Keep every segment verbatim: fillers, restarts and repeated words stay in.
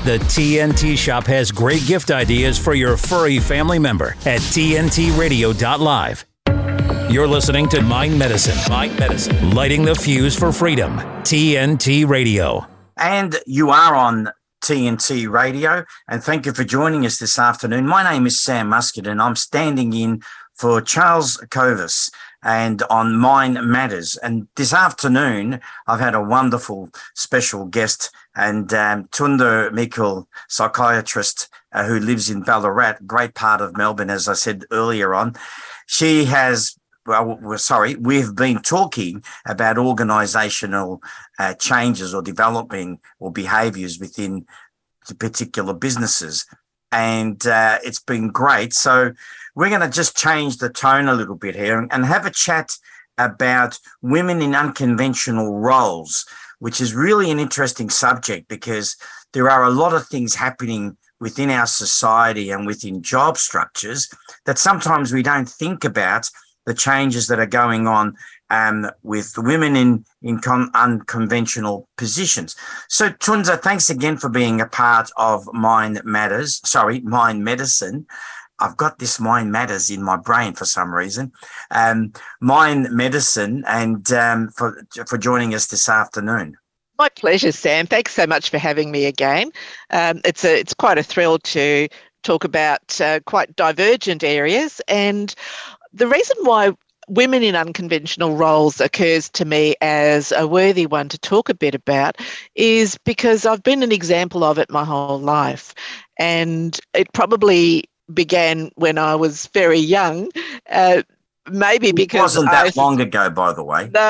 The T N T Shop has great gift ideas for your furry family member at T N T radio dot live. You're listening to Mind Medicine. Mind Medicine. Lighting the fuse for freedom. T N T Radio. And you are on T N T Radio, and thank you for joining us this afternoon. My name is Sam Muscat, and I'm standing in for Charles Kovas and on Mind Matters. And this afternoon, I've had a wonderful special guest, and um, Tunda Mikkel, psychiatrist uh, who lives in Ballarat, great part of Melbourne, as I said earlier on. She has, well, we're sorry, we've been talking about organisational uh, changes or developing or behaviours within the particular businesses. And uh, it's been great. So we're going to just change the tone a little bit here and have a chat about women in unconventional roles, which is really an interesting subject because there are a lot of things happening within our society and within job structures that sometimes we don't think about the changes that are going on um, with women in, in con- unconventional positions. So, Tunda, thanks again for being a part of Mind Matters, sorry, Mind Medicine. I've got this Mind Matters in my brain for some reason. Um, Mind Medicine, and um, for for joining us this afternoon. My pleasure, Sam. Thanks so much for having me again. Um, it's a it's quite a thrill to talk about uh, quite divergent areas, and the reason why women in unconventional roles occurs to me as a worthy one to talk a bit about is because I've been an example of it my whole life, and it probably began when I was very young, uh, maybe because... It wasn't that I, long ago, by the way. No,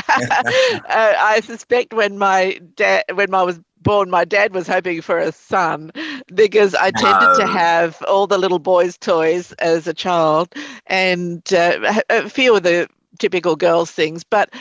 uh, I suspect when my dad, when I was born, my dad was hoping for a son because I tended no. to have all the little boys' toys as a child and uh, a few of the typical girls' things, but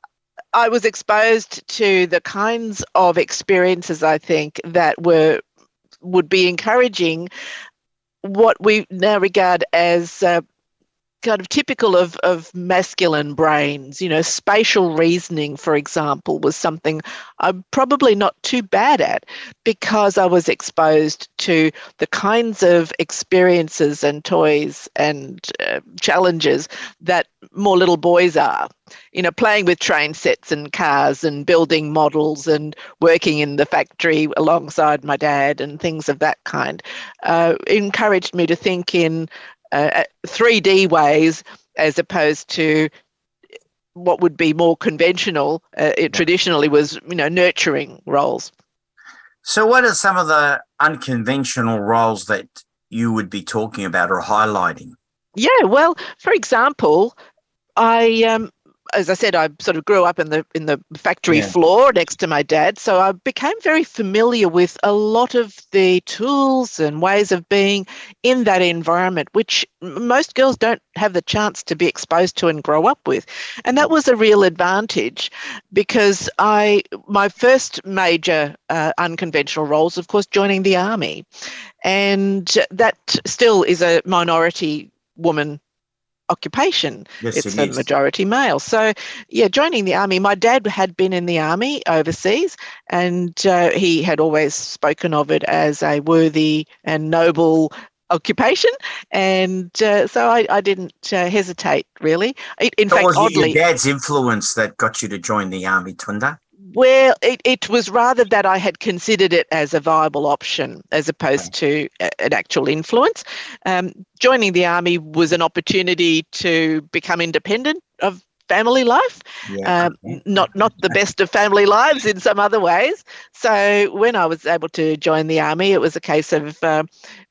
I was exposed to the kinds of experiences, I think, that were would be encouraging what we now regard as uh, kind of typical of, of masculine brains. You know, spatial reasoning, for example, was something I'm probably not too bad at because I was exposed to the kinds of experiences and toys and uh, challenges that more little boys are. You know, playing with train sets and cars and building models and working in the factory alongside my dad and things of that kind uh, encouraged me to think in uh, three D ways as opposed to what would be more conventional. Uh, it traditionally was, you know, nurturing roles. So what are some of the unconventional roles that you would be talking about or highlighting? Yeah, well, for example, I... Um, as I said, I sort of grew up in the in the factory yeah. floor next to my dad, so I became very familiar with a lot of the tools and ways of being in that environment, which most girls don't have the chance to be exposed to and grow up with. And that was a real advantage because I my first major uh, unconventional role was, of course, joining the army. And that still is a minority woman occupation. Yes, it's it a is. majority male. So, yeah, joining the army, my dad had been in the army overseas and uh, he had always spoken of it as a worthy and noble occupation. And uh, so I, I didn't uh, hesitate, really. It, in so fact, was oddly... it your dad's influence that got you to join the army, Tunda? Well, it, it was rather that I had considered it as a viable option as opposed okay. to a, an actual influence. Um, joining the army was an opportunity to become independent of family life, yeah, um, okay. not not the best of family lives in some other ways. So when I was able to join the army, it was a case of uh,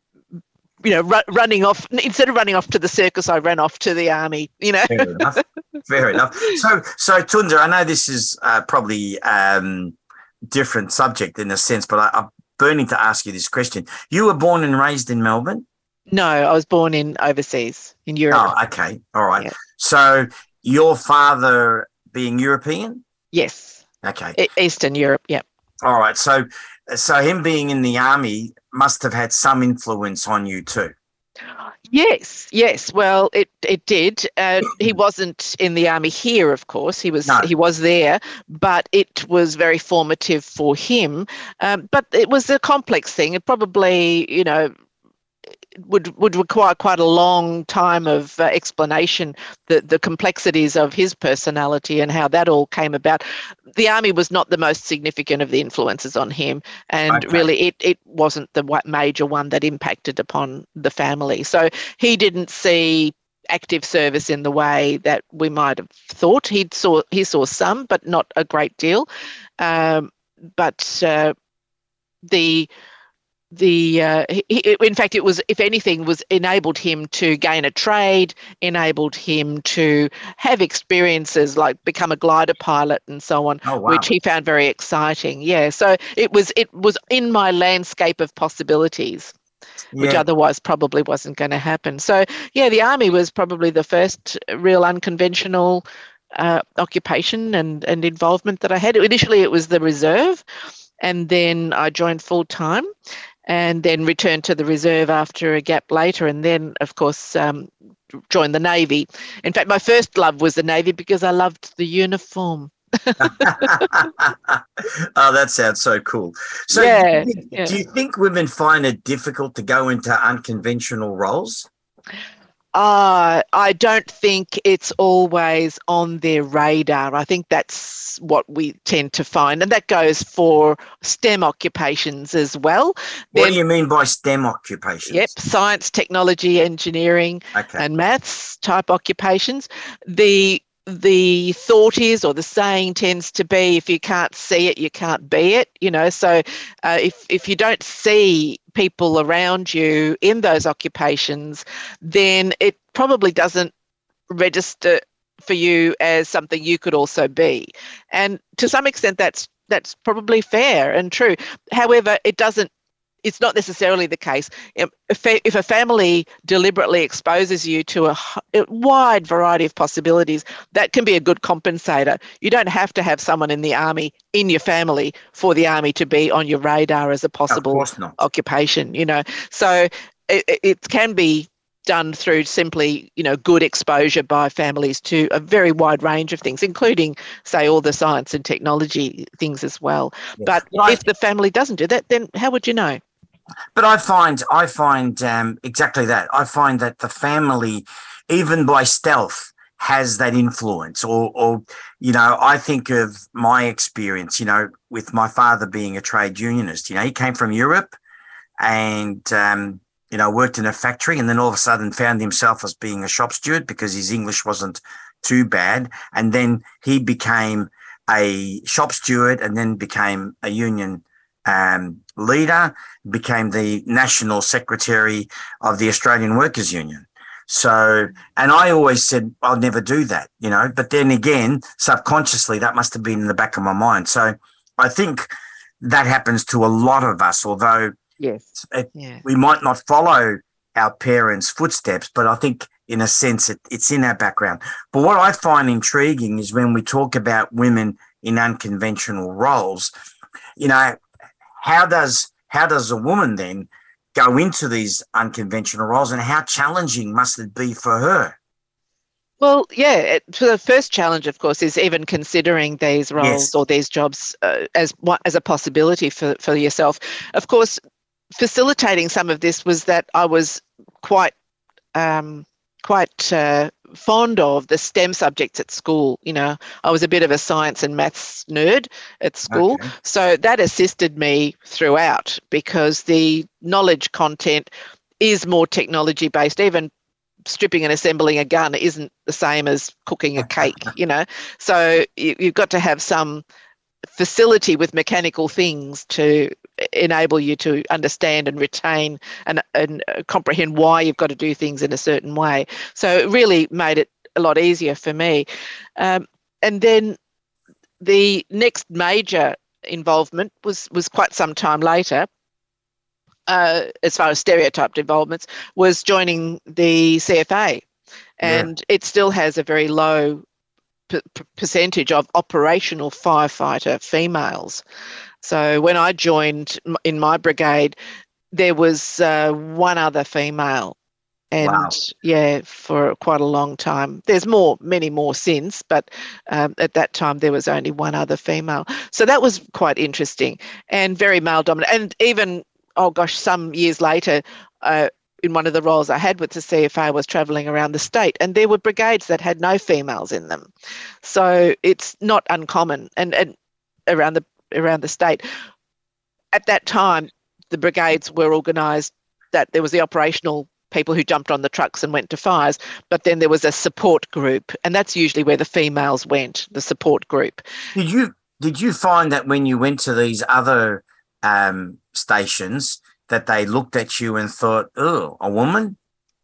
you know, ru- running off, instead of running off to the circus, I ran off to the army, you know. Fair enough. Fair enough. So, so Tunda, I know this is uh, probably um different subject in a sense, but I, I'm burning to ask you this question. You were born and raised in Melbourne? No, I was born in overseas, in Europe. Oh, okay. All right. Yeah. So your father being European? Yes. Okay. E- Eastern Europe, yeah. All right. So, so him being in the army must have had some influence on you too. Yes, yes. Well, it it did. Uh, he wasn't in the army here, of course. He was No. he was there, but it was very formative for him. Um, but it was a complex thing. It probably, you know, would would require quite a long time of uh, explanation, the the complexities of his personality and how that all came about. The army was not the most significant of the influences on him, and Okay. really it it wasn't the major one that impacted upon the family. So he didn't see active service in the way that we might have thought. He saw he saw some, but not a great deal. Um, but uh, the the uh, he, in fact it was, if anything, was enabled him to gain a trade, enabled him to have experiences like become a glider pilot and so on. Oh, wow. Which he found very exciting. Yeah, so it was it was in my landscape of possibilities, which Yeah. otherwise probably wasn't going to happen. So yeah, the army was probably the first real unconventional uh, occupation and and involvement that I had. Initially it was the reserve, and then I joined full time, and then returned to the reserve after a gap later, and then, of course, um, joined the Navy. In fact, my first love was the Navy because I loved the uniform. Oh, that sounds so cool. So Yeah, do you, think, yeah. do you think women find it difficult to go into unconventional roles? Uh, I don't think it's always on their radar. I think that's what we tend to find. And that goes for STEM occupations as well. What Then, do you mean by STEM occupations? yep, science, technology, engineering, Okay. and maths type occupations. The the thought is, or the saying tends to be, if you can't see it, you can't be it, you know. So uh, if if you don't see people around you in those occupations, then it probably doesn't register for you as something you could also be. And to some extent that's that's probably fair and true. However, it doesn't it's not necessarily the case. If if a family deliberately exposes you to a, a wide variety of possibilities, that can be a good compensator. You don't have to have someone in the army in your family for the army to be on your radar as a possible Of course not. occupation, you know. So it, it can be done through simply, you know, good exposure by families to a very wide range of things, including, say, all the science and technology things as well. Yes. But Right. if the family doesn't do that, then how would you know? But I find I find um, exactly that. I find that the family, even by stealth, has that influence. Or, or, you know, I think of my experience, you know, with my father being a trade unionist. You know, he came from Europe and, um, you know, worked in a factory, and then all of a sudden found himself as being a shop steward because his English wasn't too bad. And then he became a shop steward and then became a union um, leader, became the national secretary of the Australian Workers Union. So, and I always said, I'll never do that, you know, but then again, subconsciously, that must have been in the back of my mind. So I think that happens to a lot of us, although Yes. it, Yeah. we might not follow our parents' footsteps, but I think in a sense it, it's in our background. But what I find intriguing is when we talk about women in unconventional roles, you know, how does how does a woman then go into these unconventional roles, and how challenging must it be for her? Well, yeah, it, so the first challenge, of course, is even considering these roles Yes. or these jobs uh, as one- as a possibility for, for yourself. Of course, facilitating some of this was that I was quite um, quite uh, fond of the STEM subjects at school. You know, I was a bit of a science and maths nerd at school. Okay. So that assisted me throughout because the knowledge content is more technology based. Even stripping and assembling a gun isn't the same as cooking a cake, you know. So you, you've got to have some facility with mechanical things to enable you to understand and retain and, and uh, comprehend why you've got to do things in a certain way. So it really made it a lot easier for me. Um, and then the next major involvement was, was quite some time later, uh, as far as stereotyped involvements, was joining the C F A. And yeah. It still has a very low p- percentage of operational firefighter females. So when I joined in my brigade, there was uh, one other female And Wow. yeah, for quite a long time. There's more, many more since, but um, at that time there was only one other female. So that was quite interesting and very male dominant. And even, oh gosh, some years later, uh, in one of the roles I had with the C F A, I was travelling around the state, and there were brigades that had no females in them. So it's not uncommon, and, and around the around the state. At that time, the brigades were organised that there was the operational people who jumped on the trucks and went to fires, but then there was a support group, and that's usually where the females went, the support group. Did you did you find that when you went to these other um, stations that they looked at you and thought, oh, a woman?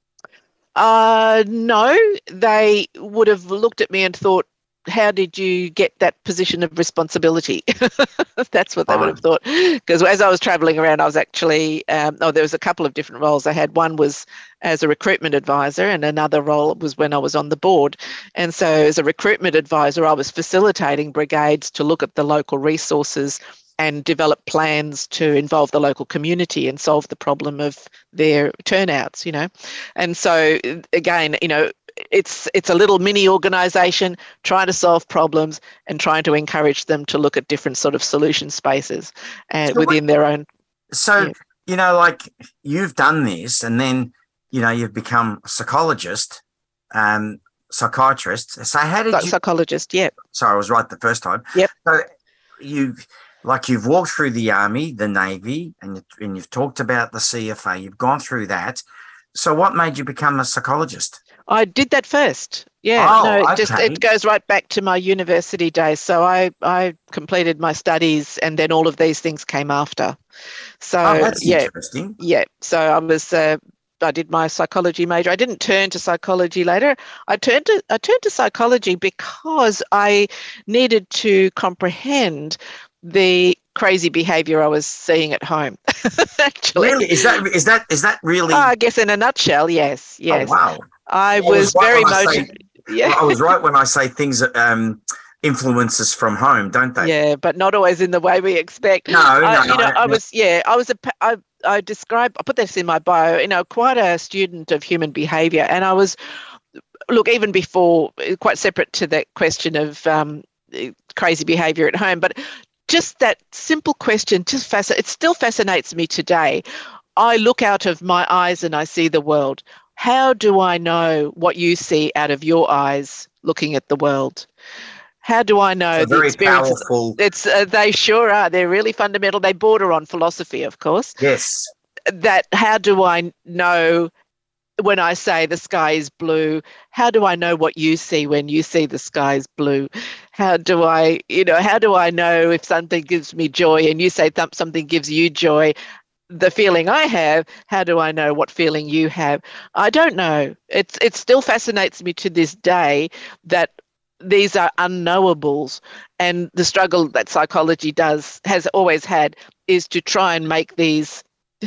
Uh, no, they would have looked at me and thought, how did you get that position of responsibility? That's what they would have thought. Because as I was travelling around, I was actually, um, oh, there was a couple of different roles I had. One was as a recruitment advisor, and another role was when I was on the board. And so as a recruitment advisor, I was facilitating brigades to look at the local resources and develop plans to involve the local community and solve the problem of their turnouts, you know. And so, again, you know, it's it's a little mini organisation trying to solve problems and trying to encourage them to look at different sort of solution spaces and So within what- their own. So, Yeah. you know, like you've done this and then, you know, you've become a psychologist, um, psychiatrist. So how did Psych- you, psychologist, yeah. sorry, I was right the first time. Yep. So you've, like you've walked through the Army, the Navy, and, you, and you've talked about the C F A. You've gone through that. So what made you become a psychologist? I did that first. Yeah, Oh, no, it just okay. it goes right back to my university days. So I I completed my studies, and then all of these things came after. So Oh, that's yeah, interesting. yeah. So I was uh, I did my psychology major. I didn't turn to psychology later. I turned to I turned to psychology because I needed to comprehend the crazy behaviour I was seeing at home. Actually, Really? Is that is that is that really? I guess in a nutshell, yes, yes. Oh, wow. I I was was right very when I say- motivated. Yeah. I was right when I say things um, influences from home, don't they? Yeah, but not always in the way we expect. No, I, no, you know, no, I no. was, yeah, I was a, pa- I, I describe, I put this in my bio, you know, quite a student of human behaviour. And I was, look, even before, quite separate to that question of um, crazy behaviour at home, but just that simple question, just fasc- it still fascinates me today. I look out of my eyes and I see the world. How do I know what you see out of your eyes looking at the world? How do I know It's a the very experiences? powerful. It's uh, they sure are. They're really fundamental. They border on philosophy, of course. Yes. That how do I know when I say the sky is blue? How do I know what you see when you see the sky is blue? How do I, you know, how do I know if something gives me joy and you say th- something gives you joy? The feeling I have, how do I know what feeling you have? I don't know. It's it still fascinates me to this day that these are unknowables, and the struggle that psychology does has always had is to try and make these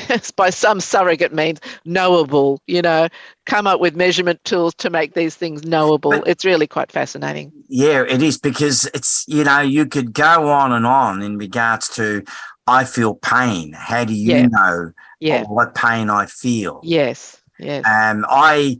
by some surrogate means knowable, you know, come up with measurement tools to make these things knowable. But- It's really quite fascinating. Yeah, it is, because it's, you know, you could go on and on in regards to, I feel pain. How do you Yeah. know Yeah. what pain I feel? Yes. Yes. Um, I,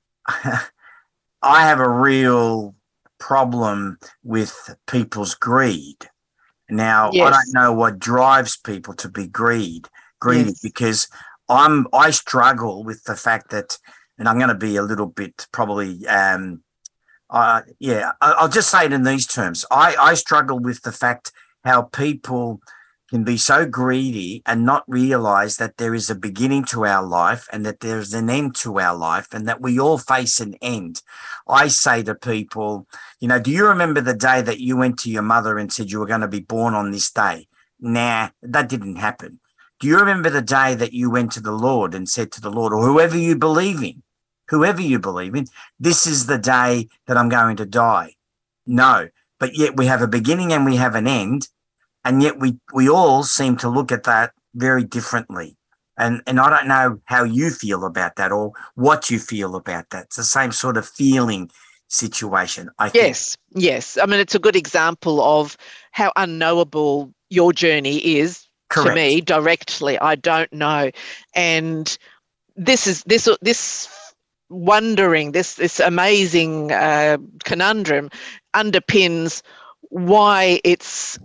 I have a real problem with people's greed. Now, I Yes. don't know what drives people to be greed, greedy, Yes. because I'm, I struggle with the fact that, and I'm going to be a little bit probably, um, uh, yeah, I- I'll just say it in these terms. I, I struggle with the fact how people can be so greedy and not realize that there is a beginning to our life and that there's an end to our life and that we all face an end. I say to people, you know, do you remember the day that you went to your mother and said you were going to be born on this day? Nah, that didn't happen. Do you remember the day that you went to the Lord and said to the Lord, or whoever you believe in, whoever you believe in, this is the day that I'm going to die? No, but yet we have a beginning and we have an end. And yet we, we all seem to look at that very differently. And and I don't know how you feel about that or what you feel about that. It's the same sort of feeling situation, I think. Yes, yes. I mean, it's a good example of how unknowable your journey is Correct. to me directly. I don't know, and this is this this wondering, this this amazing uh, conundrum underpins why it's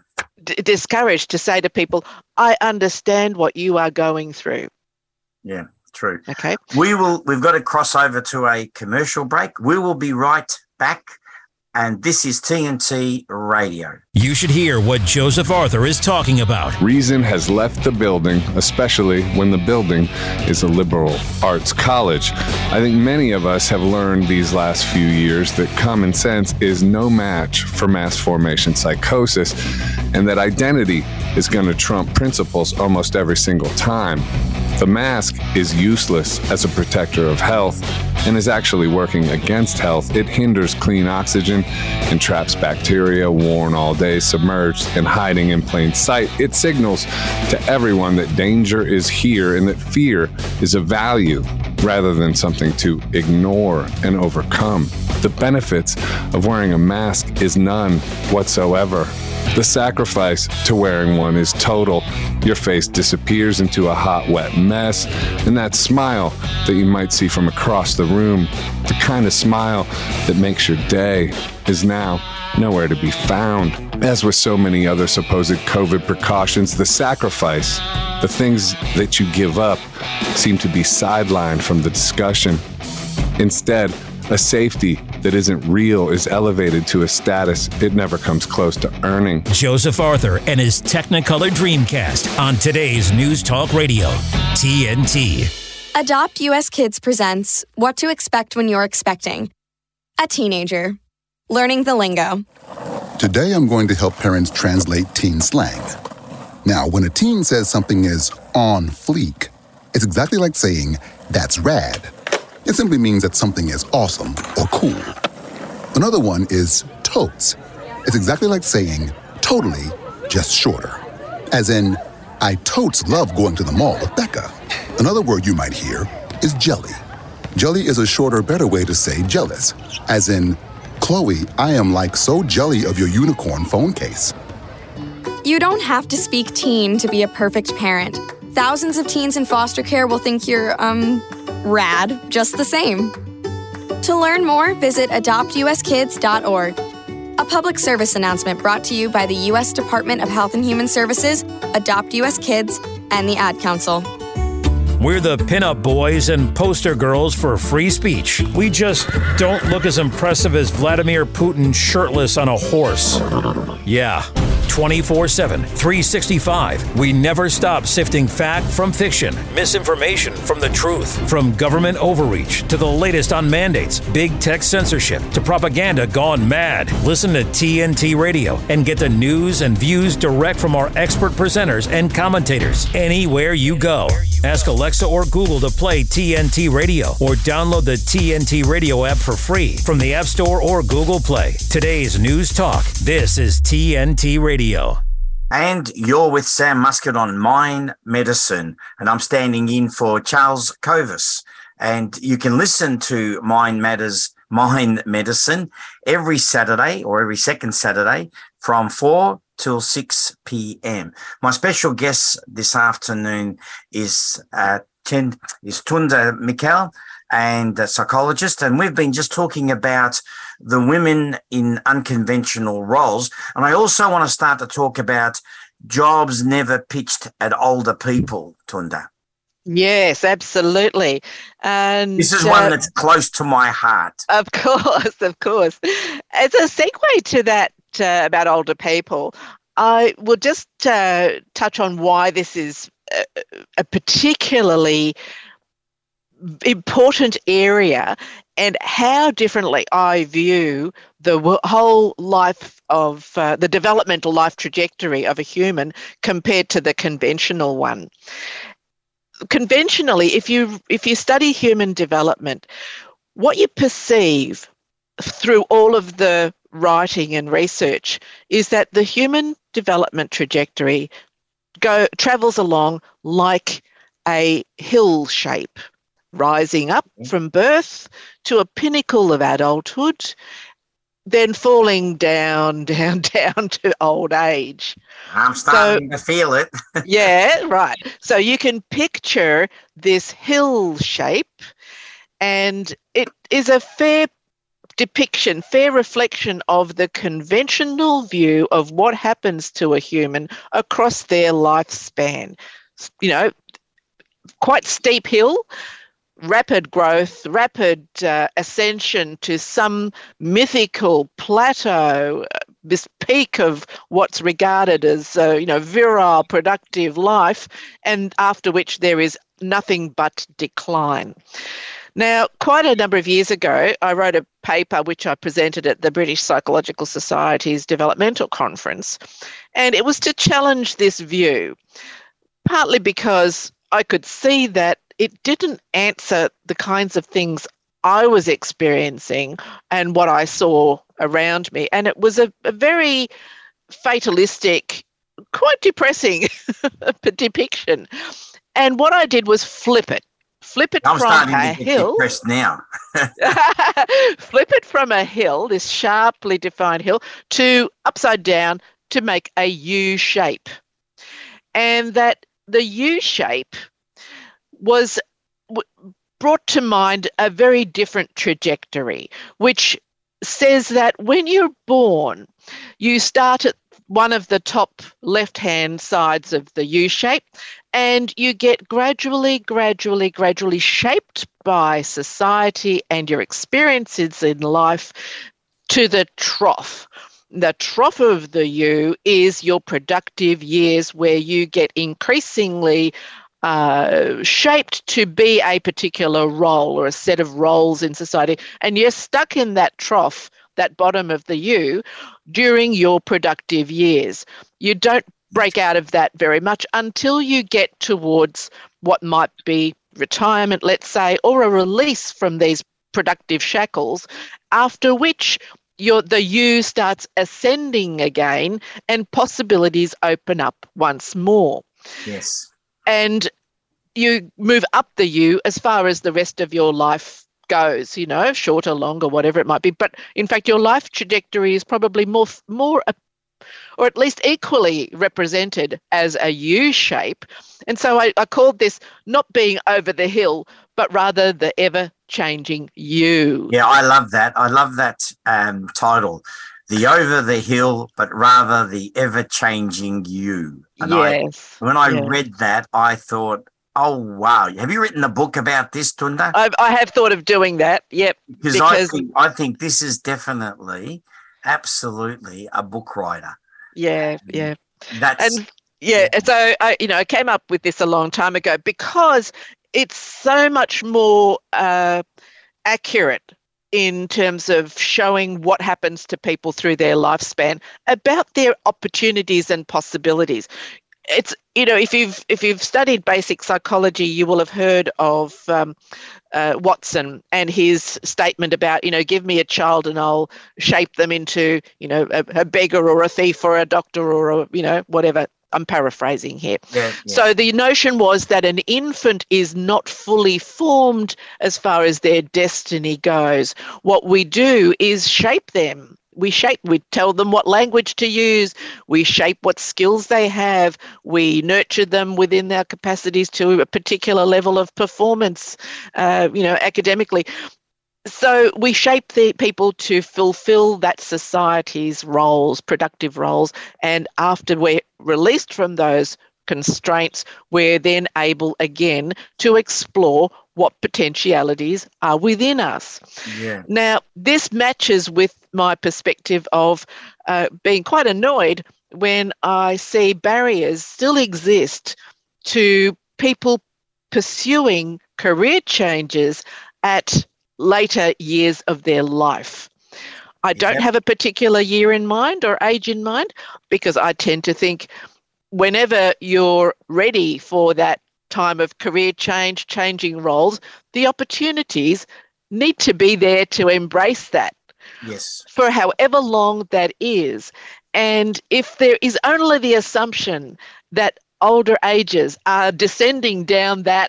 d- discouraged to say to people, I understand what you are going through. Yeah, true. Okay. We will, we've got to cross over to a commercial break. We will be right back. And this is T N T Radio. You should hear what Joseph Arthur is talking about. Reason has left the building, especially when the building is a liberal arts college. I think many of us have learned these last few years that common sense is no match for mass formation psychosis, and that identity is going to trump principles almost every single time. The mask is useless as a protector of health and is actually working against health. It hinders clean oxygen and traps bacteria worn all day, submerged and hiding in plain sight. It signals to everyone that danger is here and that fear is a value rather than something to ignore and overcome. The benefits of wearing a mask is none whatsoever. The sacrifice to wearing one is total. Your face disappears into a hot, wet mess, and that smile that you might see from across the room, the kind of smile that makes your day, is now nowhere to be found. As with so many other supposed COVID precautions, the sacrifice, the things that you give up, seem to be sidelined from the discussion. Instead, a safety that isn't real is elevated to a status it never comes close to earning. Joseph Arthur and his Technicolor Dreamcast on today's News Talk Radio, T N T. Adopt U S Kids presents What to Expect When You're Expecting. A teenager. Learning the lingo. Today I'm going to help parents translate teen slang. Now, when a teen says something is on fleek, it's exactly like saying, that's rad. It simply means that something is awesome or cool. Another one is totes. It's exactly like saying totally, just shorter. As in, I totes love going to the mall with Becca. Another word you might hear is jelly. Jelly is a shorter, better way to say jealous. As in, Chloe, I am like so jelly of your unicorn phone case. You don't have to speak teen to be a perfect parent. Thousands of teens in foster care will think you're, um, rad just the same. To learn more, visit adopt u s kids dot org. A public service announcement brought to you by the U S Department of Health and Human Services, Adopt U S Kids, and the Ad Council. We're the pinup boys and poster girls for free speech. We just don't look as impressive as Vladimir Putin shirtless on a horse. Yeah. twenty-four seven, three sixty-five. We never stop sifting fact from fiction, misinformation from the truth, from government overreach to the latest on mandates, big tech censorship to propaganda gone mad. Listen to T N T Radio and get the news and views direct from our expert presenters and commentators anywhere you go. Ask Alexa or Google to play T N T Radio or download the T N T Radio app for free from the App Store or Google Play. Today's News Talk. This is T N T Radio. And you're with Sam Muscat on Mind Medicine, and I'm standing in for Charles Kovas. And you can listen to Mind Matters, Mind Medicine every Saturday or every second Saturday from four till six p.m. My special guest this afternoon is uh, Chen, is Tunda Mikkel, and a psychologist, and we've been just talking about the women in unconventional roles. And I also want to start to talk about jobs never pitched at older people, Tunda. Yes, absolutely. And this is uh, one that's close to my heart. Of course, of course. As a segue to that uh, about older people, I will just uh, touch on why this is a, a particularly important area and how differently I view the w- whole life of uh, the developmental life trajectory of a human compared to the conventional one. Conventionally, if you if you study human development, what you perceive through all of the writing and research is that the human development trajectory go travels along like a hill shape, rising up from birth to a pinnacle of adulthood, then falling down, down, down to old age. I'm starting so, to feel it. Yeah, right. So you can picture this hill shape, And it is a fair depiction, fair reflection of the conventional view of what happens to a human across their lifespan. You know, quite steep hill, rapid growth, rapid uh, ascension to some mythical plateau, this peak of what's regarded as, uh, you know, virile, productive life, and after which there is nothing but decline. Now, quite a number of years ago, I wrote a paper which I presented at the British Psychological Society's Developmental Conference, and it was to challenge this view, partly because I could see that it didn't answer the kinds of things I was experiencing and what I saw around me, and it was a, a very fatalistic, quite depressing depiction. And what I did was flip it. Flip it I'm from starting a to get hill. depressed now. Flip it from a hill, this sharply defined hill, to upside down to make a U shape. And that the U shape was w- brought to mind a very different trajectory, which says that when you're born, you start at one of the top left-hand sides of the U shape, and you get gradually, gradually, gradually shaped by society and your experiences in life to the trough. The trough of the U is your productive years, where you get increasingly uh, shaped to be a particular role or a set of roles in society, and you're stuck in that trough, that bottom of the U, during your productive years. You don't break out of that very much until you get towards what might be retirement, let's say, or a release from these productive shackles, after which your the U starts ascending again and possibilities open up once more. Yes. And you move up the U as far as the rest of your life goes, you know, shorter, longer, whatever it might be. But in fact, your life trajectory is probably more, more, or at least equally represented as a U shape. And so I, I called this not being over the hill, but rather the ever-changing U. Yeah, I love that. I love that um, title, The Over the Hill, but rather the ever-changing You. And yes. I, when I yes. read that, I thought, oh, wow. Have you written a book about this, Tunda? I've, I have thought of doing that, yep. Because, because I, think, I think this is definitely, absolutely a book writer. Yeah, yeah. That's... And yeah, so I, you know, I came up with this a long time ago because it's so much more uh, accurate in terms of showing what happens to people through their lifespan, about their opportunities and possibilities. It's, you know, if you've if you've studied basic psychology, you will have heard of um, uh, Watson and his statement about, you know, give me a child and I'll shape them into, you know, a, a beggar or a thief or a doctor or a, you know, whatever. I'm paraphrasing here. Yeah, yeah. So the notion was that an infant is not fully formed as far as their destiny goes. What we do is shape them. We shape, we tell them what language to use, we shape what skills they have, we nurture them within their capacities to a particular level of performance, uh, you know, academically. So we shape the people to fulfill that society's roles, productive roles, and after we're released from those constraints, we're then able again to explore what potentialities are within us. Yeah. Now, this matches with my perspective of uh, being quite annoyed when I see barriers still exist to people pursuing career changes at later years of their life. I don't Yep. have a particular year in mind or age in mind, because I tend to think whenever you're ready for that time of career change, changing roles, the opportunities need to be there to embrace that. Yes. For however long that is. And if there is only the assumption that older ages are descending down that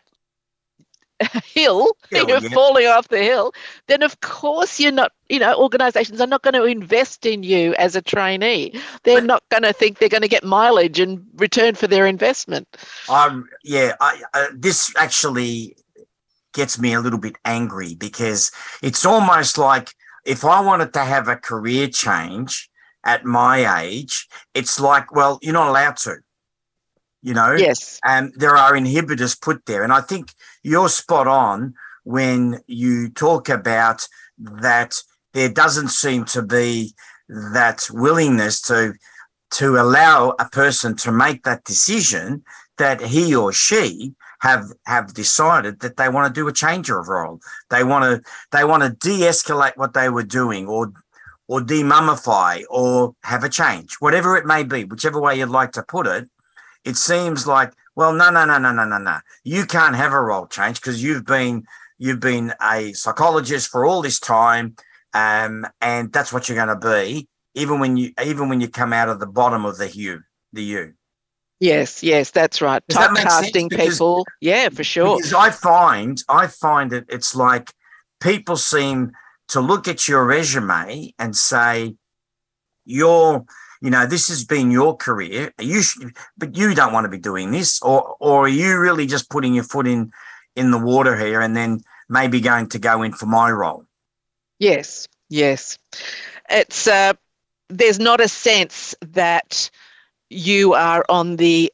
hill, Hill, you're yeah. falling off the hill, then of course you're not, you know, organisations are not going to invest in you as a trainee. They're But- not going to think they're going to get mileage in return for their investment. Um, yeah, I, uh, this actually gets me a little bit angry, because it's almost like if I wanted to have a career change at my age, it's like, well, you're not allowed to, you know? Yes. And there are inhibitors put there. And I think you're spot on when you talk about that there doesn't seem to be that willingness to to allow a person to make that decision that he or she have have decided that they want to do a change of role. They want to they want to de-escalate what they were doing, or or de-mummify, or have a change, whatever it may be, whichever way you'd like to put it. It seems like, well, no, no, no, no, no, no, no. You can't have a role change because you've been you've been a psychologist for all this time, um, and that's what you're going to be, even when you even when you come out of the bottom of the U, the U. Yes, yes, that's right. Does that make sense? Typecasting Because- people. Yeah, for sure. Because I find I find it it's like people seem to look at your resume and say, you're, you know, this has been your career. You should, but you don't want to be doing this, or or are you really just putting your foot in in the water here and then maybe going to go in for my role? Yes, yes. It's uh, there's not a sense that you are on the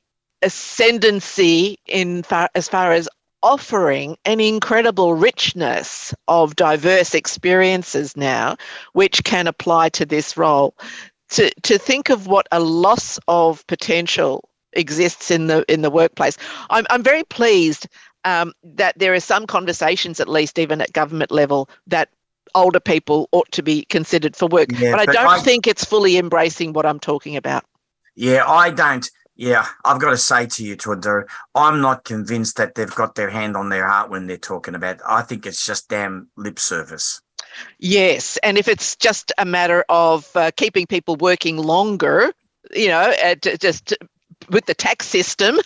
ascendancy in far, as far as offering an incredible richness of diverse experiences now, which can apply to this role. To to think of what a loss of potential exists in the in the workplace. I'm I'm very pleased um, that there are some conversations, at least even at government level, that older people ought to be considered for work. Yeah, but I but don't I- think it's fully embracing what I'm talking about. Yeah, I don't. Yeah, I've got to say to you, Tawanda, I'm not convinced that they've got their hand on their heart when they're talking about it. I think it's just damn lip service. Yes, and if it's just a matter of uh, keeping people working longer, you know, uh, t- just with the tax system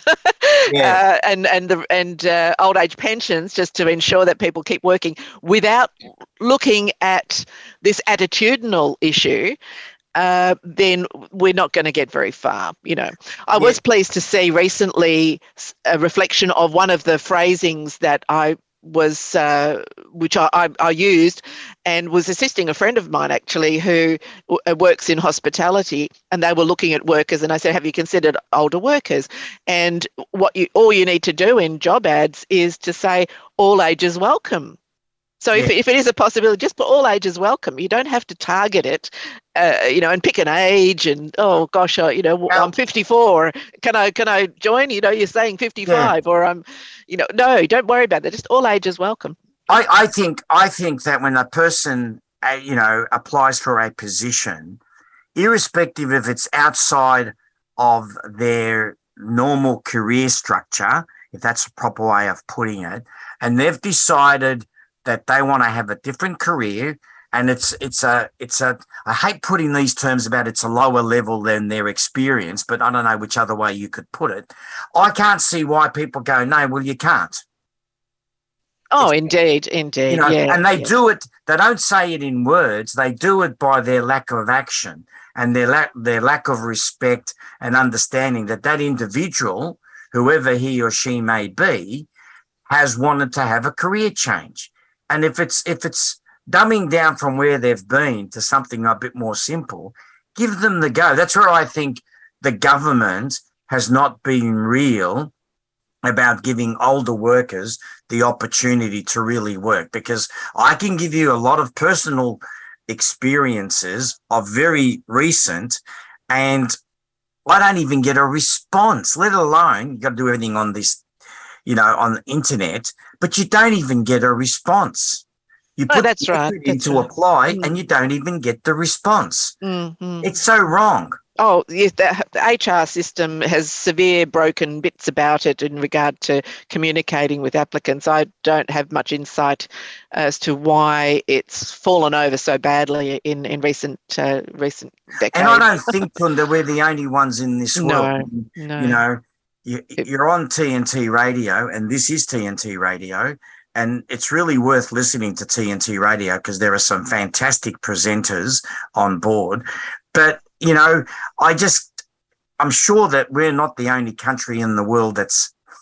Yeah. uh, and and the and uh, old age pensions, just to ensure that people keep working without looking at this attitudinal issue, uh, then we're not going to get very far. You know, I was pleased to see recently a reflection of one of the phrasings that I was, uh, which I, I, I used, and was assisting a friend of mine actually who w- works in hospitality, and they were looking at workers, and I said, have you considered older workers? And what you all you need to do in job ads is to say all ages welcome. So if, Yeah. if it is a possibility, just put all ages welcome. You don't have to target it, uh, you know, and pick an age and, oh gosh, uh, you know, Well- I'm fifty-four. Can I can I join? You know, you're saying fifty-five, or I'm, you know, no, don't worry about that. Just all ages welcome. I, I think I think that when a person, uh, you know, applies for a position, irrespective if it's outside of their normal career structure, if that's a proper way of putting it, and they've decided that they want to have a different career, and it's it's a it's a I hate putting these terms about it's a lower level than their experience, but I don't know which other way you could put it. I can't see why people go, no, well, you can't. Oh, indeed, indeed. You know, yeah, and they yeah. do it. They don't say it in words. They do it by their lack of action and their lack their lack of respect and understanding that that individual, whoever he or she may be, has wanted to have a career change. And if it's if it's dumbing down from where they've been to something a bit more simple, give them the go. That's where I think the government has not been real about giving older workers the opportunity to really work, because I can give you a lot of personal experiences of very recent, and I don't even get a response, let alone you got to do everything on this, you know, on the internet, but you don't even get a response. You Oh, put that's the right, effort in that's to right. apply Mm. and you don't even get the response. Mhm. It's so wrong. Oh, yes, the, the H R system has severe broken bits about it in regard to communicating with applicants. I don't have much insight as to why it's fallen over so badly in in recent uh, recent decades. And I don't think, Tunda, we're the only ones in this No, world. no. You know, you, It- you're on T N T radio, and this is T N T radio, and it's really worth listening to T N T radio because there are some fantastic presenters on board. But, you know, I just, I'm sure that we're not the only country in the world that's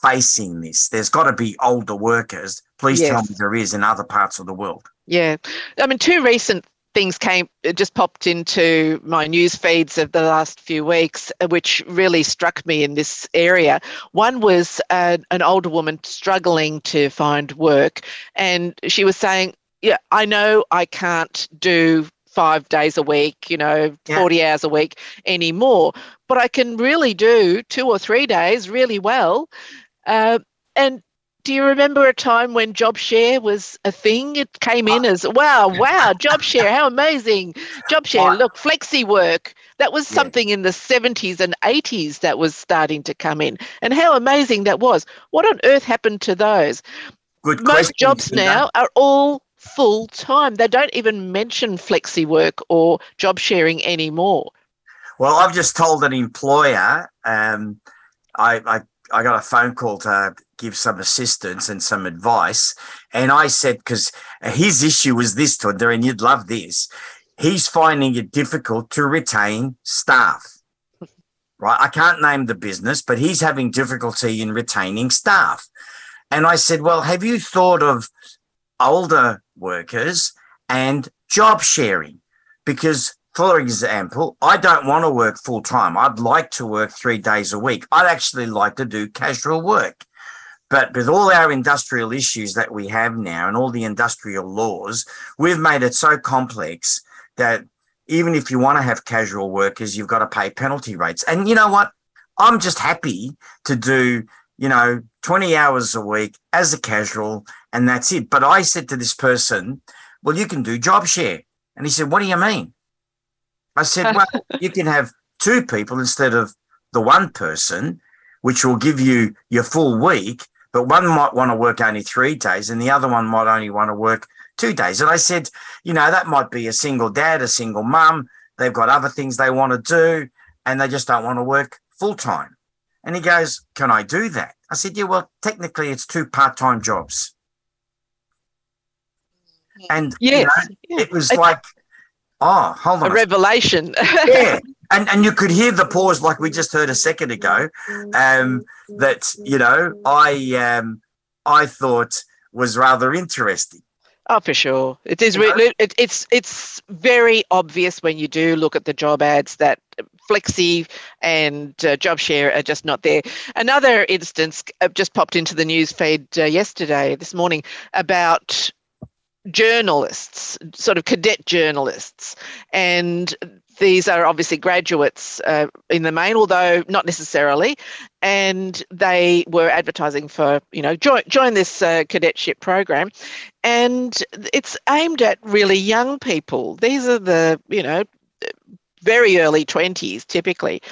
facing this? There's got to be older workers. Please Yes. tell me there is in other parts of the world. Yeah. I mean, two recent things came, it just popped into my news feeds of the last few weeks, uh, which really struck me in this area. One was uh, an older woman struggling to find work, and she was saying, yeah, I know I can't do five days a week, you know, Yeah. forty hours a week anymore, but I can really do two or three days really well. Uh, and do you remember a time when job share was a thing? It came in as, wow, wow, job share, how amazing. Job share, Right. look, flexi work. That was Yeah. something in the seventies and eighties that was starting to come in. And how amazing that was. What on earth happened to those? Good Most question, jobs Tina. now are all full time. They don't even mention flexi work or job sharing anymore. Well, I've just told an employer, um, I, I I got a phone call to give some assistance and some advice. And I said, because his issue was this, Tunda, and you'd love this. He's finding it difficult to retain staff, right? I can't name the business, but he's having difficulty in retaining staff. And I said, well, have you thought of older workers and job sharing? Because, for example, I don't want to work full time. I'd like to work three days a week. I'd actually like to do casual work. But with all our industrial issues that we have now and all the industrial laws, we've made it so complex that even if you want to have casual workers, you've got to pay penalty rates. And you know what? I'm just happy to do, you know, twenty hours a week as a casual, and that's it. But I said to this person, well, you can do job share. And he said, what do you mean? I said, well, you can have two people instead of the one person, which will give you your full week, but one might want to work only three days and the other one might only want to work two days. And I said, you know, that might be a single dad, a single mum. They've got other things they want to do and they just don't want to work full time. And he goes, can I do that? I said, yeah, well, technically it's two part-time jobs. And Yes. you know, it was like, oh, hold on. A revelation. Yeah. And and you could hear the pause like we just heard a second ago, um, that, you know, I um, I thought was rather interesting. Oh, for sure. It is. You know? Re- it, it's it's very obvious when you do look at the job ads that flexi and uh, job share are just not there. Another instance uh, just popped into the news feed uh, yesterday, this morning, about journalists, sort of cadet journalists, and these are obviously graduates uh, in the main, although not necessarily, and they were advertising for, you know, join, join this uh, cadetship program, and it's aimed at really young people. These are the, you know, very early twenties typically.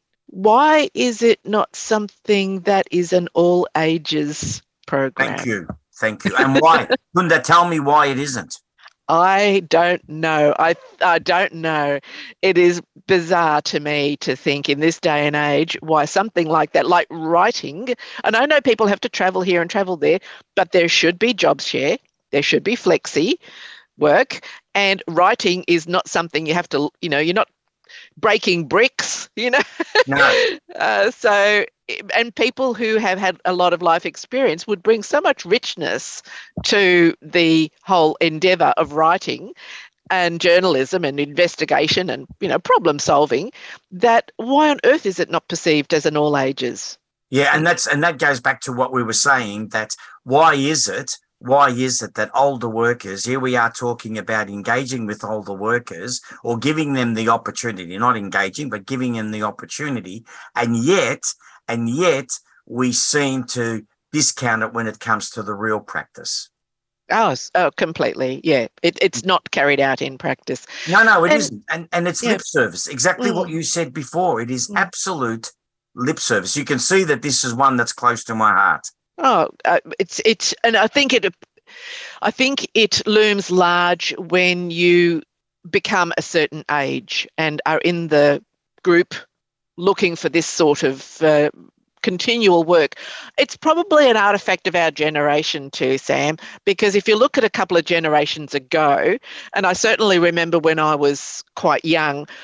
Why is it not something that is an all ages program? Thank you. Thank you. And why? Tunda, tell me why it isn't. I don't know. I I don't know. It is bizarre to me to think in this day and age why something like that, like writing, and I know people have to travel here and travel there, but there should be job share, there should be flexi work, and writing is not something you have to, you know, you're not breaking bricks, you know. No. uh, so, and people who have had a lot of life experience would bring so much richness to the whole endeavour of writing and journalism and investigation and, you know, problem solving, that why on earth is it not perceived as an all ages? Yeah, and that's and that goes back to what we were saying, that why is it Why is it that older workers, here we are talking about engaging with older workers or giving them the opportunity, not engaging, but giving them the opportunity, and yet, and yet we seem to discount it when it comes to the real practice. Oh, oh completely. Yeah, it, it's not carried out in practice. No, no, it And- isn't. And, and it's yeah. lip service, exactly Mm. what you said before. It is Mm. absolute lip service. You can see that this is one that's close to my heart. Oh, uh, it's it's, and I think it, I think it looms large when you become a certain age and are in the group looking for this sort of uh, continual work. It's probably an artifact of our generation too, Sam, because if you look at a couple of generations ago, and I certainly remember when I was quite young,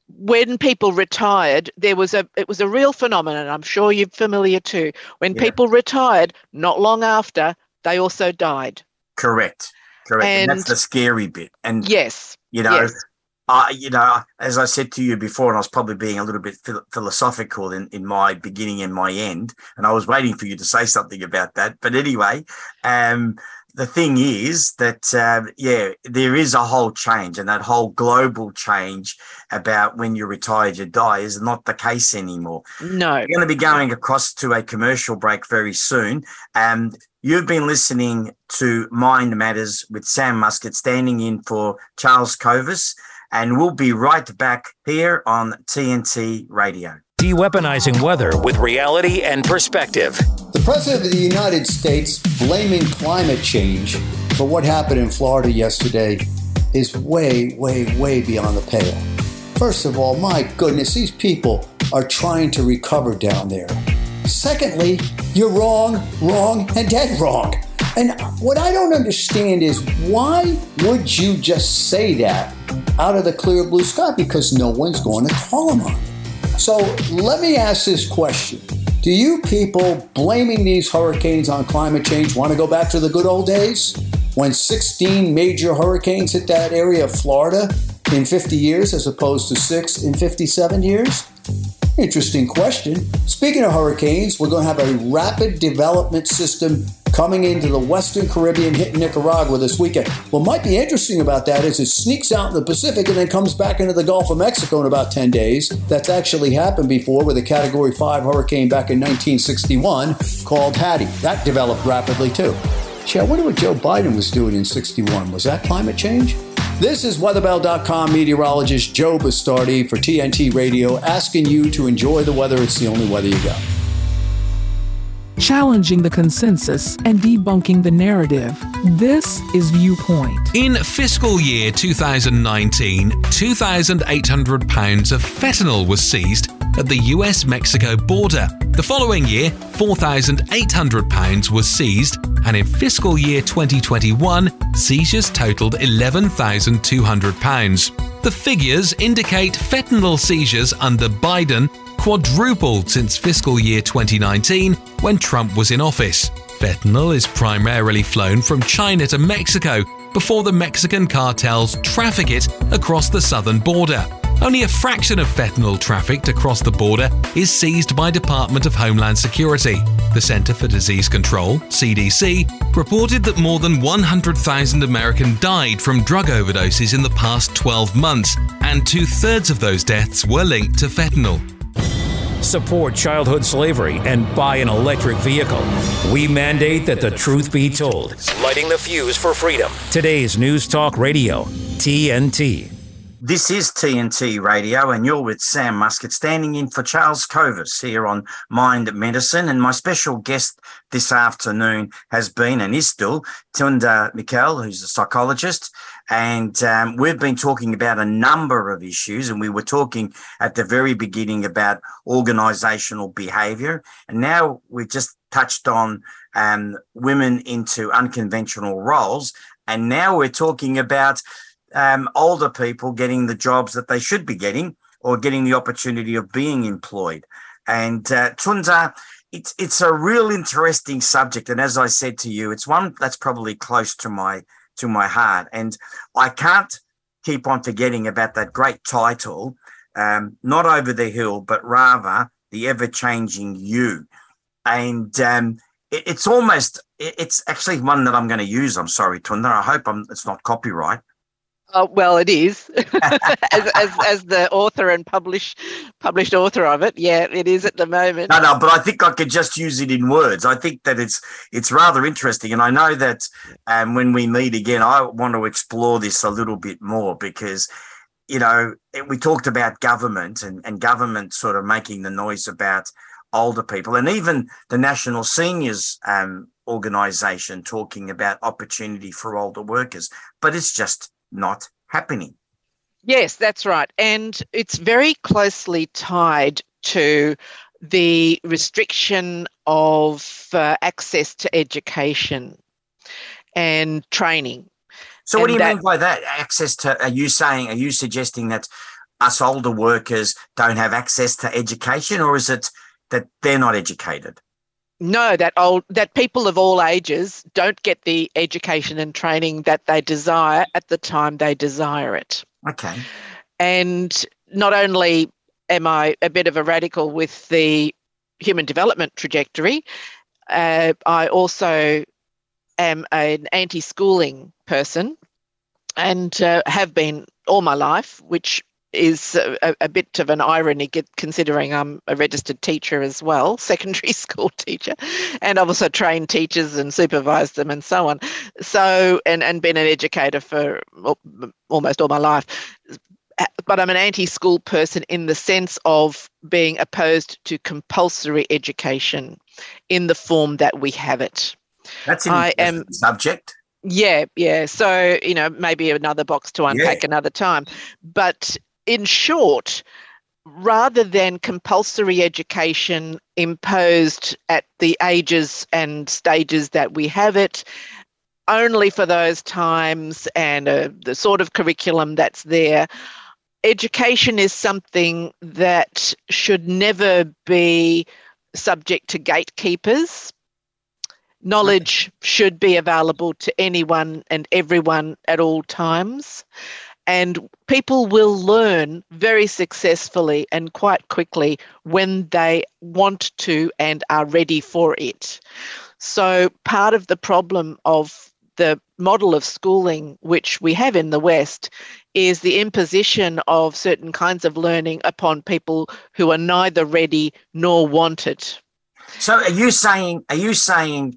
when people retired, there was a it was a real phenomenon. I'm sure you're familiar too. When Yeah. people retired, not long after, they also died. Correct. Correct. And, And- that's the scary bit. And, Yes. you know, yes. uh, you know, as I said to you before, and I was probably being a little bit phil- philosophical in, in my beginning and my end, and I was waiting for you to say something about that. But anyway, um, the thing is that, uh, yeah, there is a whole change, and that whole global change about when you're retired, you die is not the case anymore. No. We're going to be going across to a commercial break very soon. Um, you've been listening to Mind Matters with Sam Muscat, standing in for Charles Kovas, and we'll be right back here on T N T Radio. De-weaponizing weather with reality and perspective. The President of the United States blaming climate change for what happened in Florida yesterday is way, way, way beyond the pale. First of all, my goodness, these people are trying to recover down there. Secondly, you're wrong, wrong, and dead wrong. And what I don't understand is why would you just say that out of the clear blue sky? Because no one's going to call them on it. So let me ask this question. Do you people blaming these hurricanes on climate change want to go back to the good old days when sixteen major hurricanes hit that area of Florida in fifty years as opposed to six in fifty-seven years? Interesting question. Speaking of hurricanes, we're going to have a rapid development system coming into the Western Caribbean, hitting Nicaragua this weekend. What might be interesting about that is it sneaks out in the Pacific and then comes back into the Gulf of Mexico in about ten days. That's actually happened before with a Category five hurricane back in nineteen sixty-one called Hattie. That developed rapidly too. Gee, I wonder what Joe Biden was doing in sixty-one. Was that climate change? This is weather bell dot com meteorologist Joe Bastardi for T N T Radio, asking you to enjoy the weather. It's the only weather you got. Challenging the consensus and debunking the narrative. This is Viewpoint. In fiscal year two thousand nineteen, two thousand eight hundred pounds of fentanyl was seized at the U S Mexico border. The following year, four thousand eight hundred pounds was seized, and in fiscal year twenty twenty-one, seizures totaled eleven thousand two hundred pounds. The figures indicate fentanyl seizures under Biden quadrupled since fiscal year twenty nineteen, when Trump was in office. Fentanyl is primarily flown from China to Mexico before the Mexican cartels traffic it across the southern border. Only a fraction of fentanyl trafficked across the border is seized by Department of Homeland Security. The Center for Disease Control, C D C, reported that more than one hundred thousand Americans died from drug overdoses in the past twelve months, and two-thirds of those deaths were linked to fentanyl. Support childhood slavery and buy an electric vehicle. We mandate that the truth be told. Lighting the fuse for freedom. Today's News Talk Radio, T N T. This is T N T Radio, and you're with Sam Muscat, standing in for Charles Kovas here on Mind Medicine. And my special guest this afternoon has been, and is still, Tunda Mikkel, who's a psychologist. And um, we've been talking about a number of issues, and we were talking at the very beginning about organisational behaviour. And now we've just touched on um, women into unconventional roles. And now we're talking about Um, older people getting the jobs that they should be getting, or getting the opportunity of being employed. And uh, Tunda, it's it's a real interesting subject, and as I said to you, it's one that's probably close to my to my heart. And I can't keep on forgetting about that great title, um, Not Over the Hill, but rather The Ever-Changing You. And um, it, it's almost it, it's actually one that I'm going to use. I'm sorry, Tunda. I hope I'm, it's not copyright. Oh, well, it is. as, as as the author and publish, published author of it, yeah, it is at the moment. No, no, but I think I could just use it in words. I think that it's it's rather interesting. And I know that um, when we meet again, I want to explore this a little bit more because, you know, we talked about government and, and government sort of making the noise about older people, and even the National Seniors um, Organisation talking about opportunity for older workers. But it's just not happening. Yes, that's right. And it's very closely tied to the restriction of uh, access to education and training. So what And do you that- mean by that? Access to, are you saying, are you suggesting that us older workers don't have access to education, or is it that they're not educated? No, that old that people of all ages don't get the education and training that they desire at the time they desire it. Okay. And not only am I a bit of a radical with the human development trajectory, uh, I also am an anti-schooling person and uh, have been all my life, which is a, a bit of an irony considering I'm a registered teacher as well, secondary school teacher, and I've also trained teachers and supervised them and so on. So, and, and been an educator for almost all my life. But I'm an anti-school person in the sense of being opposed to compulsory education in the form that we have it. That's an I interesting am, subject. Yeah, yeah. So, you know, maybe another box to unpack Yeah. another time. But in short, rather than compulsory education imposed at the ages and stages that we have it, only for those times and uh, the sort of curriculum that's there, education is something that should never be subject to gatekeepers. Knowledge should be available to anyone and everyone at all times. And people will learn very successfully and quite quickly when they want to and are ready for it. So part of the problem of the model of schooling which we have in the West is the imposition of certain kinds of learning upon people who are neither ready nor want it. So are you saying, are you saying,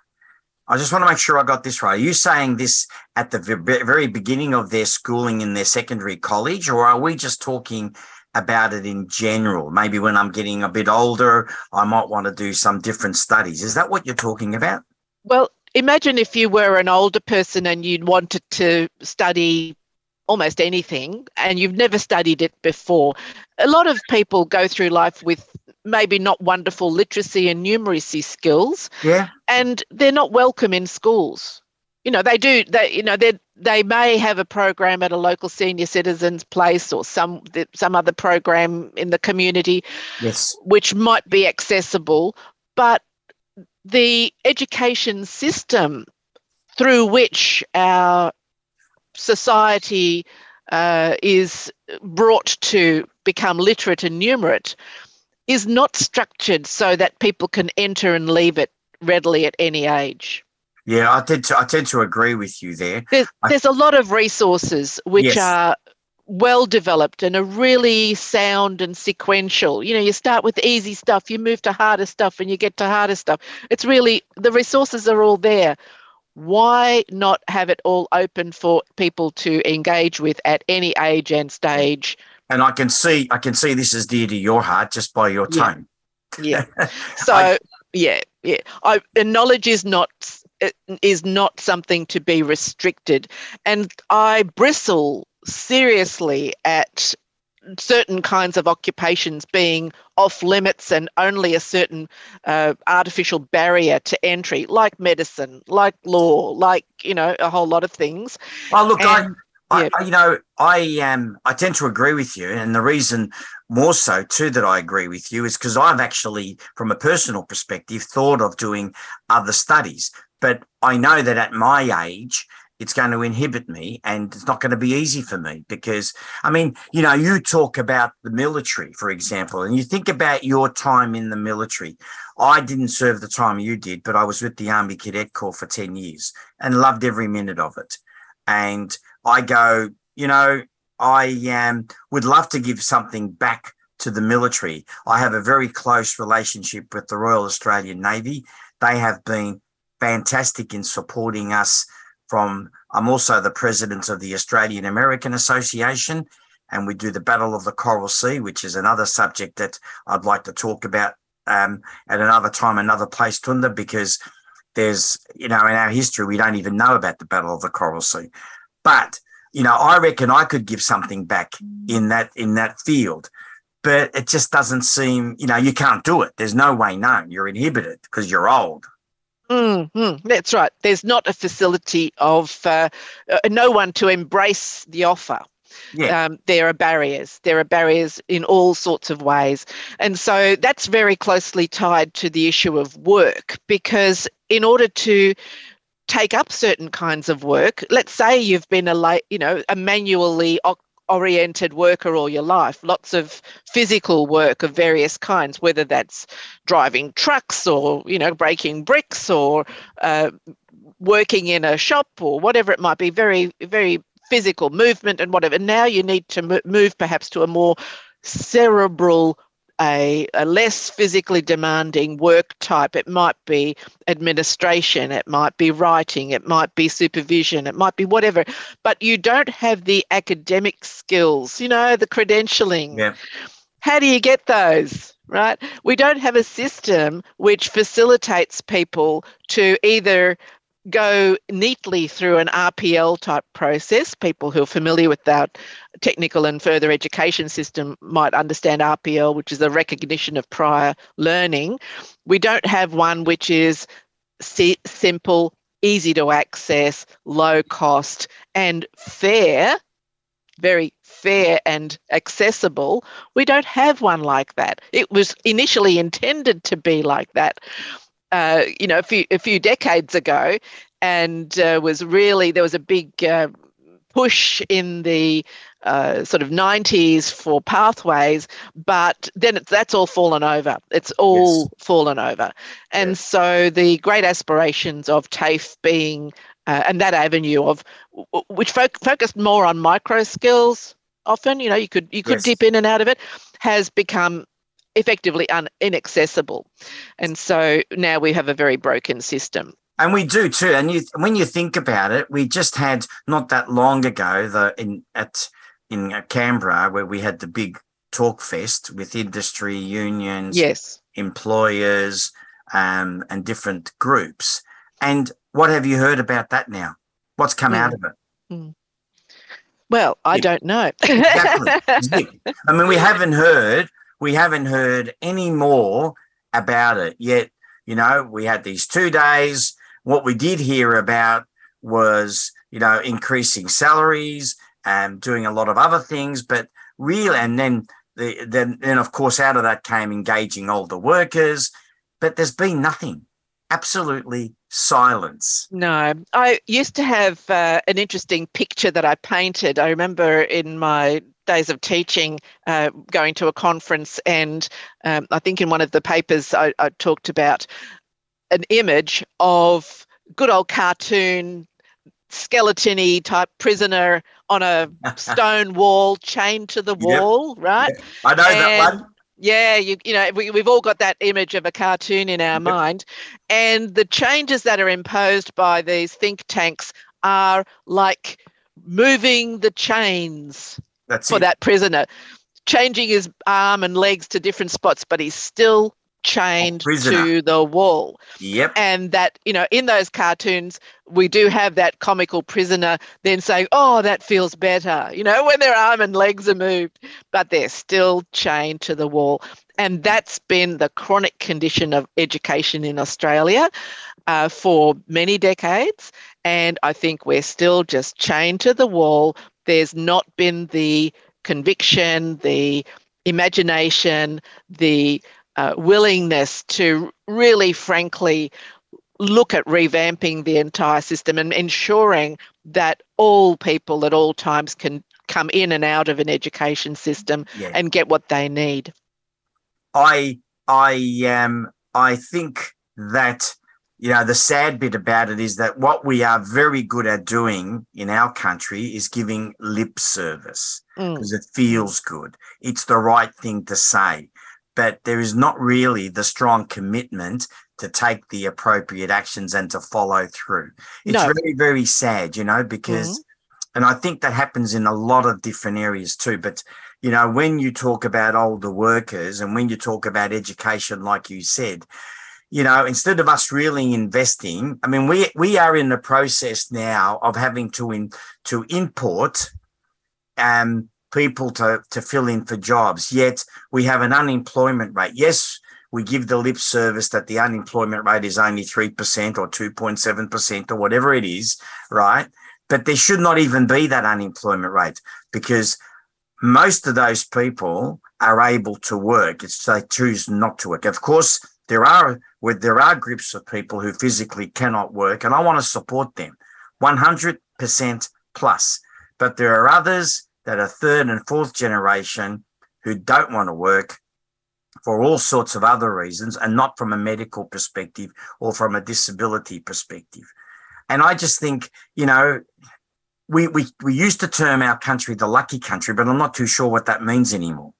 I just want to make sure I got this right. Are you saying this at the very beginning of their schooling in their secondary college, or are we just talking about it in general? Maybe when I'm getting a bit older, I might want to do some different studies. Is that what you're talking about? Well, imagine if you were an older person and you'd wanted to study almost anything and you've never studied it before. A lot of people go through life with maybe not wonderful literacy and numeracy skills. Yeah. And they're not welcome in schools. You know, they do, they, you know, they they may have a program at a local senior citizens place or some some other program in the community, yes, which might be accessible, but the education system through which our society uh, is brought to become literate and numerate is not structured so that people can enter and leave it readily at any age. Yeah, I tend to, I tend to agree with you there. There's, I, there's a lot of resources which yes. are well developed and are really sound and sequential. You know, you start with easy stuff, you move to harder stuff, and you get to harder stuff. It's really, the resources are all there. Why not have it all open for people to engage with at any age and stage? And I can see, I can see this is dear to your heart just by your tone. Yeah. yeah. So I, yeah, yeah. I, and knowledge is not is not something to be restricted, and I bristle seriously at certain kinds of occupations being off limits and only a certain uh, artificial barrier to entry, like medicine, like law, like, you know, a whole lot of things. Oh, look, and, I, yeah. I, you know, I um, I tend to agree with you, and the reason more so too that I agree with you is because I've actually, from a personal perspective, thought of doing other studies, but I know that at my age, it's going to inhibit me and it's not going to be easy for me because, I mean, you know, you talk about the military, for example, and you think about your time in the military. I didn't serve the time you did, but I was with the Army Cadet Corps for ten years and loved every minute of it. And I go, you know, I um, would love to give something back to the military. I have a very close relationship with the Royal Australian Navy. They have been fantastic in supporting us. From, I'm also the president of the Australian American Association, and we do the Battle of the Coral Sea, which is another subject that I'd like to talk about um, at another time, another place, Tunda, because there's, you know, in our history, we don't even know about the Battle of the Coral Sea. But, you know, I reckon I could give something back in that in that field, but it just doesn't seem, you know, you can't do it. There's no way known. You're inhibited because you're old. Mm-hmm. That's right. There's not a facility of uh, uh, no one to embrace the offer. Yeah. Um, there are barriers. There are barriers in all sorts of ways. And so that's very closely tied to the issue of work, because in order to take up certain kinds of work, let's say you've been a, la- you know, a manually oriented worker all your life, lots of physical work of various kinds, whether that's driving trucks or, you know, breaking bricks or uh, working in a shop or whatever it might be, very, very physical movement and whatever. Now you need to move perhaps to a more cerebral, a, a less physically demanding work type. It might be administration, it might be writing, it might be supervision, it might be whatever, but you don't have the academic skills, you know, the credentialing. Yeah. How do you get those, right? We don't have a system which facilitates people to either go neatly through an R P L type process. People who are familiar with that technical and further education system might understand R P L, which is a recognition of prior learning. We don't have one which is si- simple, easy to access, low cost and fair, very fair and accessible. We don't have one like that. It was initially intended to be like that. Uh, you know, a few a few decades ago, and uh, was really, there was a big uh, push in the uh, sort of nineties for pathways, but then it's, that's all fallen over. It's all yes. fallen over. And yeah. so the great aspirations of TAFE being, uh, and that avenue of, which fo- focused more on micro skills often, you know, you could you could yes. dip in and out of it, has become effectively un- inaccessible. And so now we have a very broken system. And we do too. And you, when you think about it, we just had not that long ago the in at in Canberra where we had the big talk fest with industry unions, yes, employers, um, and different groups. And what have you heard about that now? What's come mm. out of it? Mm. Well, I yeah. don't know. Exactly. I mean, we haven't heard. We haven't heard any more about it yet. You know, we had these two days. What we did hear about was, you know, increasing salaries and doing a lot of other things. But really, and then, the, then, then of course, out of that came engaging older workers. But there's been nothing. Absolutely silence. No, I used to have uh, an interesting picture that I painted. I remember in my days of teaching, uh, going to a conference, and um, I think in one of the papers I, I talked about an image of good old cartoon, skeleton-y type prisoner on a stone wall, chained to the wall, yep. right? Yep. I know and, that one. Yeah, you, you know, we, we've all got that image of a cartoon in our yep. mind. And the changes that are imposed by these think tanks are like moving the chains That's for it. that prisoner, changing his arm and legs to different spots, but he's still chained to the wall. Yep. And that, you know, in those cartoons, we do have that comical prisoner then saying, oh, that feels better, you know, when their arm and legs are moved, but they're still chained to the wall. And that's been the chronic condition of education in Australia uh, for many decades. And I think we're still just chained to the wall. There's not been the conviction, the imagination, the uh, willingness to really, frankly, look at revamping the entire system and ensuring that all people at all times can come in and out of an education system yeah. and get what they need. I I um I think that, you know, the sad bit about it is that what we are very good at doing in our country is giving lip service because mm. it feels good. It's the right thing to say, but there is not really the strong commitment to take the appropriate actions and to follow through. It's no. very, very sad, you know, because, mm. and I think that happens in a lot of different areas too, but you know, when you talk about older workers and when you talk about education, like you said, you know, instead of us really investing, I mean, we we are in the process now of having to in, to import um, people to, to fill in for jobs, yet we have an unemployment rate. Yes, we give the lip service that the unemployment rate is only three percent or two point seven percent or whatever it is, right? but there should not even be that unemployment rate, because most of those people are able to work. It's they choose not to work. Of course, there are where there are groups of people who physically cannot work, and I want to support them one hundred percent plus. But there are others that are third and fourth generation who don't want to work for all sorts of other reasons, and not from a medical perspective or from a disability perspective. And I just think, you know, we we we used to term our country the lucky country, but I'm not too sure what that means anymore.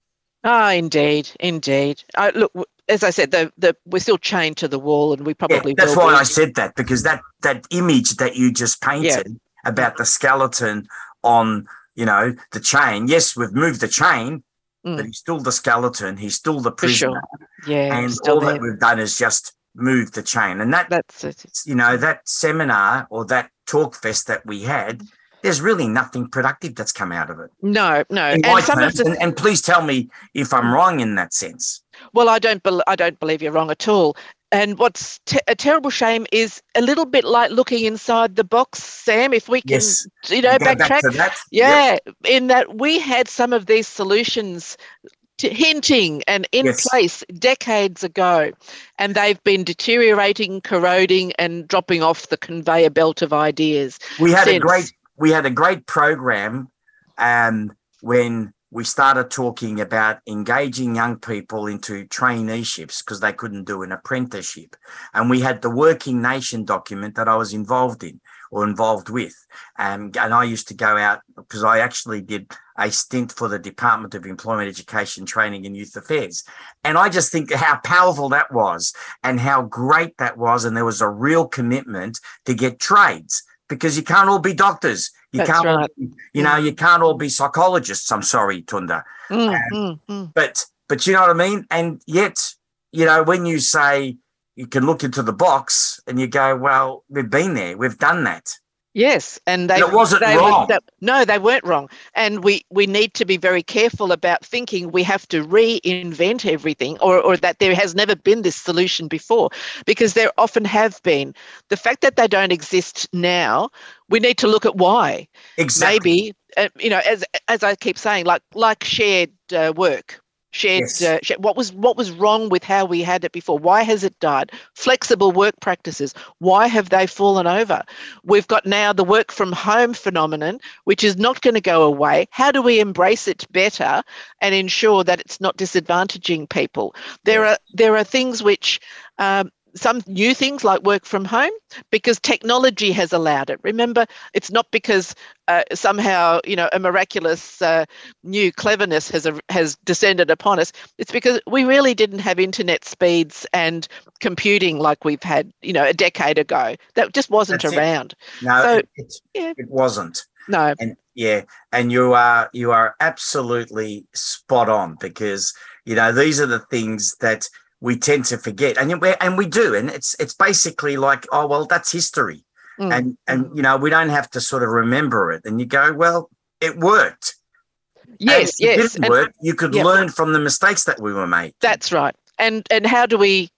Ah, indeed, indeed. I, look, as I said, the, the, we're still chained to the wall, and we probably yeah, that's will why be. I said that, because that that image that you just painted yeah. about the skeleton on, you know, the chain. Yes, we've moved the chain, mm. but he's still the skeleton. He's still the prisoner. Sure. Yeah, and still all there. that we've done is just move the chain. And that, that's it. You know, that seminar or that talk fest that we had, there's really nothing productive that's come out of it. No, no. In and, my some terms, of the, and, and please tell me if I'm wrong in that sense. Well, I don't. Be, I don't believe you're wrong at all. And what's te- a terrible shame is a little bit like looking inside the box, Sam. If we can, yes. you know, Go backtrack. Back to that. Yeah, yep. In that we had some of these solutions to hinting and in yes. place decades ago, and they've been deteriorating, corroding, and dropping off the conveyor belt of ideas. We had since. a great. We had a great program um, when we started talking about engaging young people into traineeships because they couldn't do an apprenticeship. And we had the Working Nation document that I was involved in or involved with. Um, and I used to go out because I actually did a stint for the Department of Employment, Education, Training and Youth Affairs. And I just think how powerful that was and how great that was. And there was a real commitment to get trades. Because you can't all be doctors. You That's can't, right. all be, you know, you can't all be psychologists. I'm sorry, Tunda. Mm, um, mm, mm. But, but you know what I mean? And yet, you know, when you say you can look into the box and you go, well, we've been there, we've done that. Yes, and they. And it wasn't they wrong. Were, that, no, they weren't wrong, and we, we need to be very careful about thinking we have to reinvent everything, or or that there has never been this solution before, because there often have been. The fact that they don't exist now, we need to look at why. Exactly. Maybe uh, you know, as as I keep saying, like like shared uh, work. Shared, Yes. uh, shared, what was what was wrong with how we had it before? Why has it died? Flexible work practices. Why have they fallen over? We've got now the work from home phenomenon, which is not going to go away. How do we embrace it better and ensure that it's not disadvantaging people? There are there are things which. Um, Some new things like work from home, because technology has allowed it. Remember, it's not because uh, somehow, you know, a miraculous uh, new cleverness has uh, has descended upon us. It's because we really didn't have internet speeds and computing like we've had, you know, a decade ago. That just wasn't That's around. It. No, So, it, it, yeah. it wasn't. No. And yeah, and you are you are absolutely spot on, because you know these are the things that we tend to forget, and we and we do, and it's it's basically like, oh well, that's history, Mm. and and you know we don't have to sort of remember it, and you go, well, it worked. Yes, and if yes. it didn't And- work, you could yeah. learn from the mistakes that we were made. That's right. And and how do we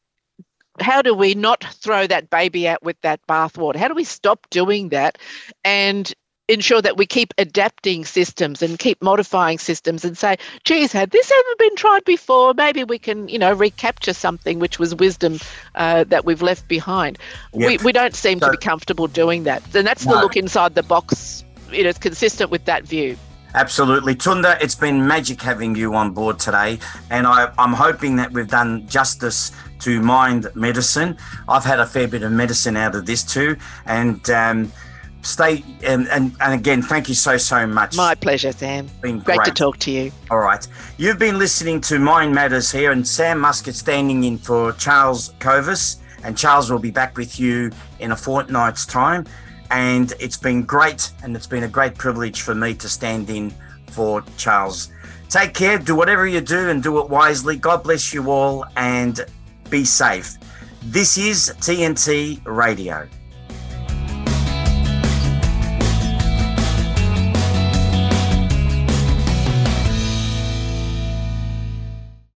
how do we not throw that baby out with that bathwater? How do we stop doing that and ensure that we keep adapting systems and keep modifying systems and say, geez, had this ever been tried before? Maybe we can, you know, recapture something which was wisdom uh, that we've left behind. Yep. We we don't seem So- to be comfortable doing that. And that's the No. look inside the box. You know, it's consistent with that view. Absolutely. Tunda, it's been magic having you on board today. And I, I'm hoping that we've done justice to mind medicine. I've had a fair bit of medicine out of this too. And um, stay, and, and, and again, thank you so, so much. My pleasure, Sam. Been Great to great. talk to you. All right. You've been listening to Mind Matters here, and Sam Muscat standing in for Charles Kovas. And Charles will be back with you in a fortnight's time. And it's been great, and it's been a great privilege for me to stand in for Charles. Take care, do whatever you do, and do it wisely. God bless you all, and be safe. This is T N T Radio.